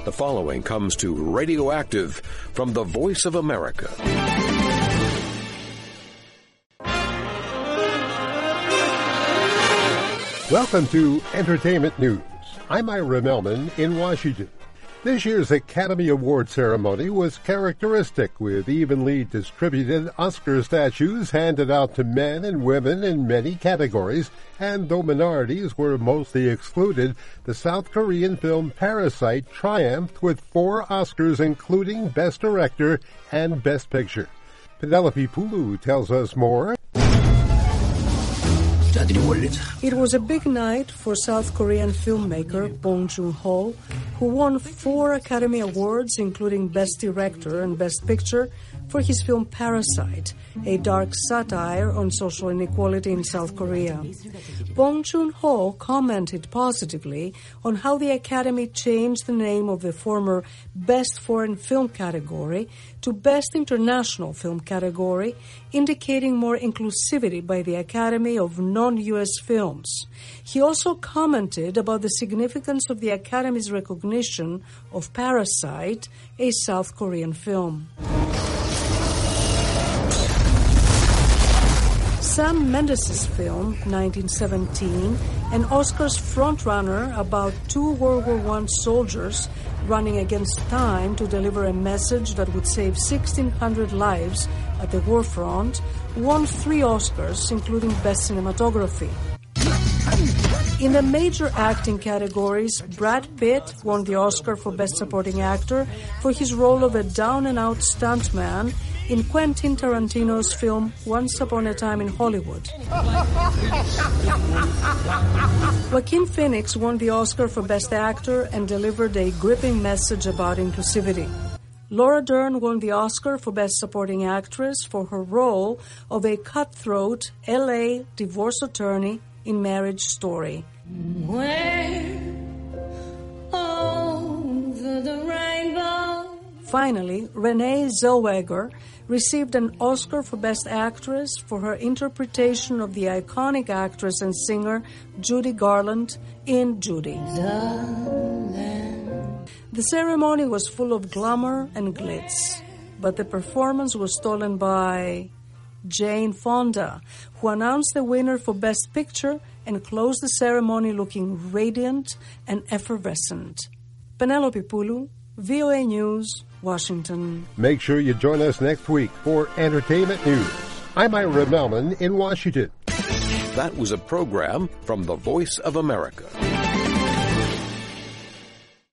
The following comes to Radioactive from the Voice of America. Welcome to Entertainment News. I'm Ira Melman in Washington. This year's Academy Award ceremony was characteristic, with evenly distributed Oscar statues handed out to men and women in many categories, and though minorities were mostly excluded, the South Korean film Parasite triumphed with 4 Oscars, including Best Director and Best Picture. Penelope Pulu tells us more. It was a big night for South Korean filmmaker Bong Joon-ho, who won 4 Academy Awards, including Best Director and Best Picture, for his film Parasite, a dark satire on social inequality in South Korea. Bong Joon-ho commented positively on how the Academy changed the name of the former Best Foreign Film category to Best International Film category, indicating more inclusivity by the Academy of non-U.S. films. He also commented about the significance of the Academy's recognition of Parasite, a South Korean film. Sam Mendes' film, 1917, an Oscars frontrunner about 2 World War I soldiers running against time to deliver a message that would save 1,600 lives at the war front, won 3 Oscars, including Best Cinematography. In the major acting categories, Brad Pitt won the Oscar for Best Supporting Actor for his role of a down-and-out stuntman in Quentin Tarantino's film Once Upon a Time in Hollywood. Joaquin Phoenix won the Oscar for Best Actor and delivered a gripping message about inclusivity. Laura Dern won the Oscar for Best Supporting Actress for her role of a cutthroat L.A. divorce attorney in Marriage Story. Where over the rainbow. Finally, Renee Zellweger received an Oscar for Best Actress for her interpretation of the iconic actress and singer Judy Garland in Judy. The ceremony was full of glamour and glitz, but the performance was stolen by Jane Fonda, who announced the winner for Best Picture and closed the ceremony looking radiant and effervescent. Penelope Pulu, VOA News, Washington. Make sure you join us next week for Entertainment News. I'm Ira Melman in Washington. That was a program from the Voice of America.